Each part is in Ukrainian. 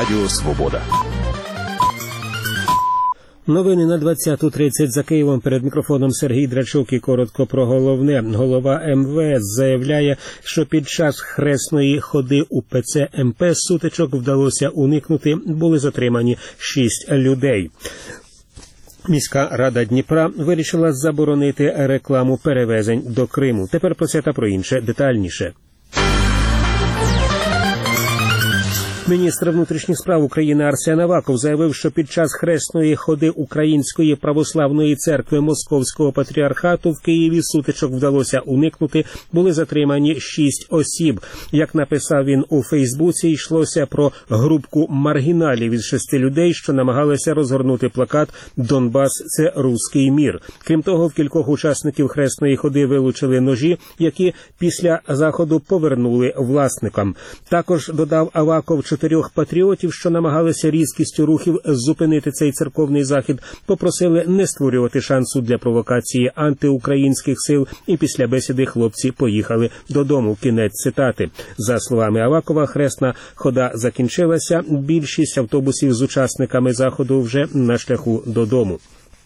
Радіо Свобода. Новини на 20:30 за Києвом. Перед мікрофоном Сергій Драчук і коротко про головне. Голова МВС заявляє, що під час хресної ходи УПЦ МП сутичок вдалося уникнути, були затримані 6 людей. Міська рада Дніпра вирішила заборонити рекламу перевезень до Криму. Тепер про це та про інше детальніше. Міністр внутрішніх справ України Арсен Аваков заявив, що під час хресної ходи Української православної церкви Московського патріархату в Києві сутичок вдалося уникнути, були затримані 6 осіб. Як написав він у Фейсбуці, йшлося про групку маргіналів із 6 людей, що намагалися розгорнути плакат «Донбас – це руський мір». Крім того, в кількох учасників хресної ходи вилучили ножі, які після заходу повернули власникам. Також, додав Аваков, 4 патріотів, що намагалися різкістю рухів зупинити цей церковний захід, попросили не створювати шансу для провокації антиукраїнських сил, і після бесіди хлопці поїхали додому. Кінець цитати. За словами Авакова, хресна хода закінчилася, більшість автобусів з учасниками заходу вже на шляху додому.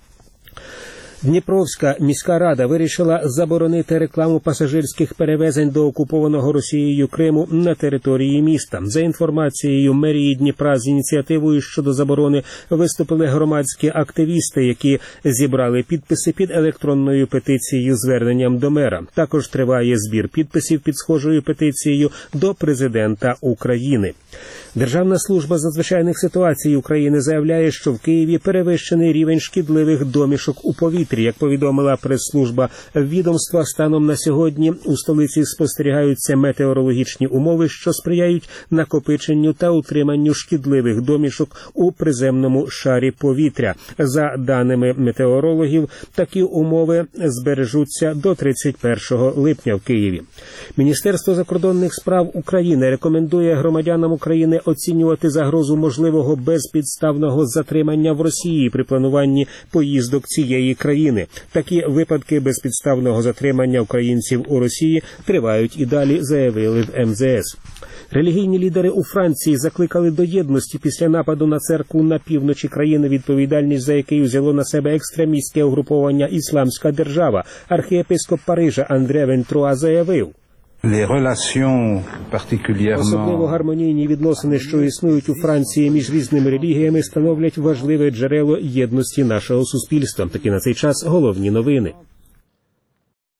Дніпровська міська рада вирішила заборонити рекламу пасажирських перевезень до окупованого Росією Криму на території міста. За інформацією мерії Дніпра, з ініціативою щодо заборони виступили громадські активісти, які зібрали підписи під електронною петицією зверненням до мера. Також триває збір підписів під схожою петицією до президента України. Державна служба з надзвичайних ситуацій України заявляє, що в Києві перевищений рівень шкідливих домішок у повітрі. Як повідомила прес-служба відомства, станом на сьогодні у столиці спостерігаються метеорологічні умови, що сприяють накопиченню та утриманню шкідливих домішок у приземному шарі повітря. За даними метеорологів, такі умови збережуться до 31 липня в Києві. Міністерство закордонних справ України рекомендує громадянам України оцінювати загрозу можливого безпідставного затримання в Росії при плануванні поїздок цієї країни. Такі випадки безпідставного затримання українців у Росії тривають і далі, заявили в МЗС. Релігійні лідери у Франції закликали до єдності після нападу на церкву на півночі країни, відповідальність за який взяло на себе екстремістське угруповання «Ісламська держава». Архієпископ Парижа Андре Вентруа заявив: особливо гармонійні відносини, що існують у Франції між різними релігіями, становлять важливе джерело єдності нашого суспільства. Такі на цей час головні новини.